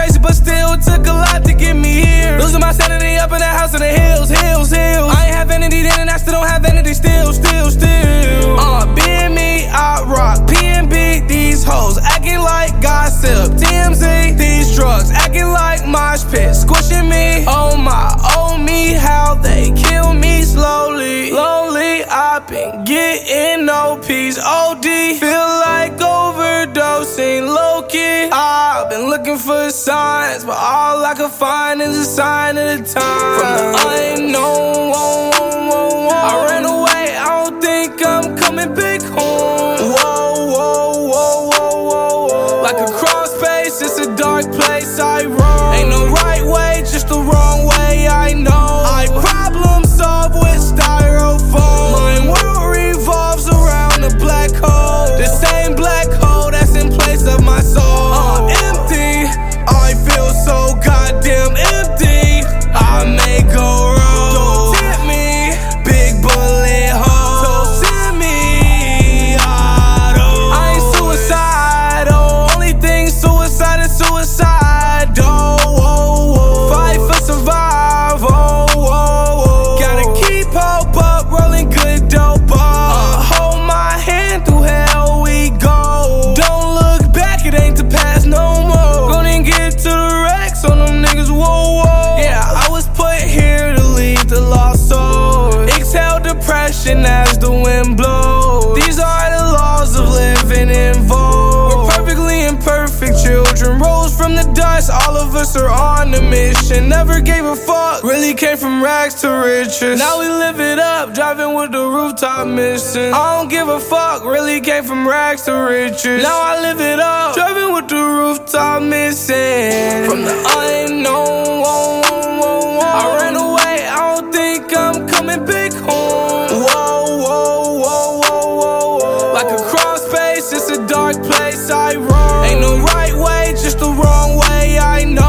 crazy, but still it took a lot to get me here. Losing my sanity up in that house in the hills. I ain't have vanity then and I still don't have vanity still. Being me, I rock PNB. These hoes acting like gossip. TMZ, these drugs acting like mosh pit, squishing me. Oh me, how they kill me slowly. Lonely, I've been getting no peace. OD, feel like overdosing, low-key. I've been looking for signs, but all I can find is a sign of the time. From the unknown, I ran away, I don't think I'm coming back home. Whoa. Like a cross space, it's a dark place I roam. Ain't no right way, just the wrong way, I know. I problem solve with styrofoam. My world revolves around a black hole. The same black hole that's in place of my soul. Empty, I feel so goddamn empty. I may go wrong. Don't tempt me, big bullet hole. Don't send me auto. I ain't suicidal. Only thing suicide is suicidal. Fight for survival. Gotta keep hope up, rolling good dope up. Hold my hand through hell we go. Don't look back, it ain't the past no more. Gonna get to the Rex on them niggas, whoa. Yeah, I was put here to lead the lost soul. Exhale depression as the wind blows. These are the laws of living in vogue. We're perfectly imperfect children, rose from the dust. All of us are on a mission. Never gave a fuck, really came from rags to riches. Now we live it up, driving with the rooftop missing. I don't give a fuck, really came from rags to riches. Now I live it up, driving with the rooftop missing. From the unknown, I ran away, I don't think I'm coming back home. Whoa. Like a cross space, it's a dark place I roam. Ain't no right way, just the wrong way, I know.